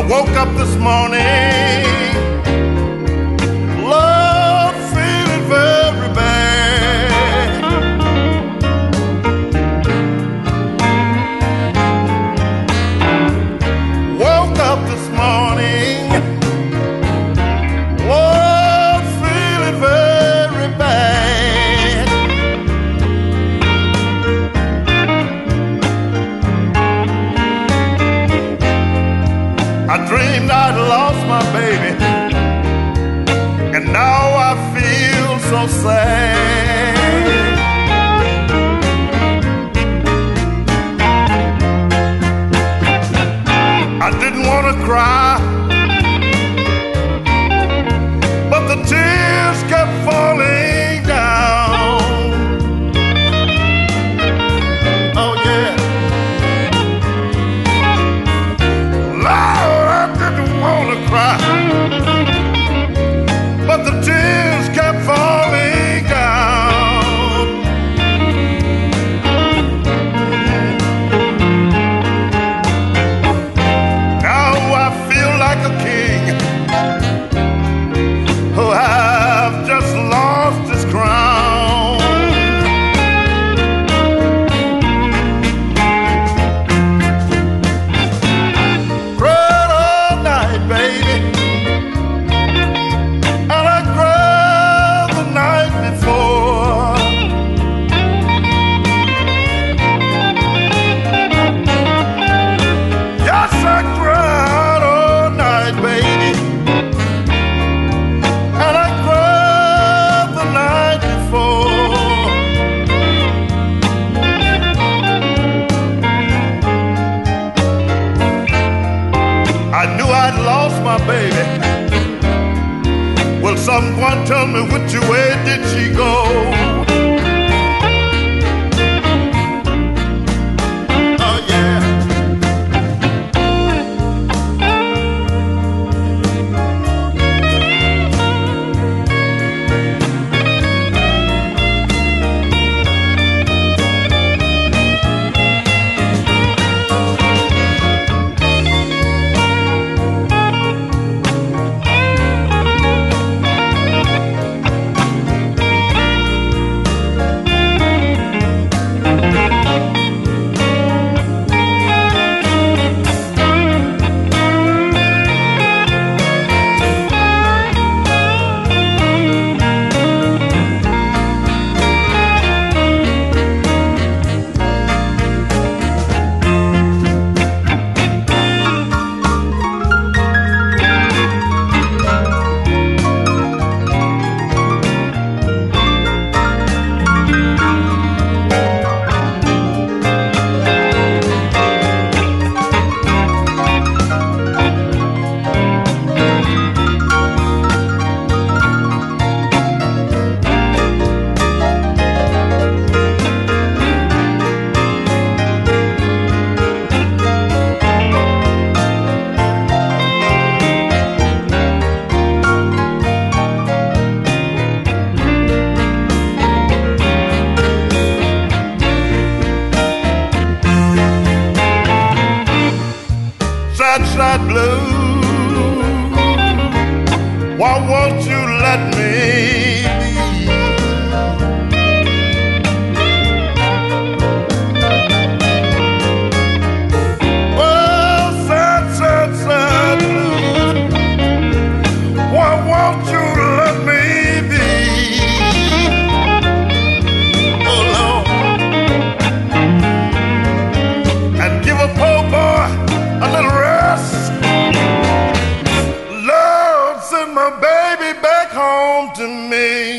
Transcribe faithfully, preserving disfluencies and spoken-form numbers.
woke up this morning, Lord, feeling very bad. Woke up this morning, Lord, feeling very bad. I dreamed I'd lost my baby, and now I feel so sad. I didn't want to cry, but the tears kept falling down. Oh yeah, Lord, I didn't want to cry, but the tears kept falling down. Now I feel like a king who have just lost his crown. Cried all night, baby, and I cried the night before. Yes, I cried all night, baby, and I cried the night before. I knew I'd lost my baby. Will someone tell me which way did she go? Oh yeah. Sad, sad blue, why won't you let me be? Well, sad, sad, sad blue, why won't you let me be? Oh Lord, and give a poor boy a little rest. Lord, send my baby back home to me.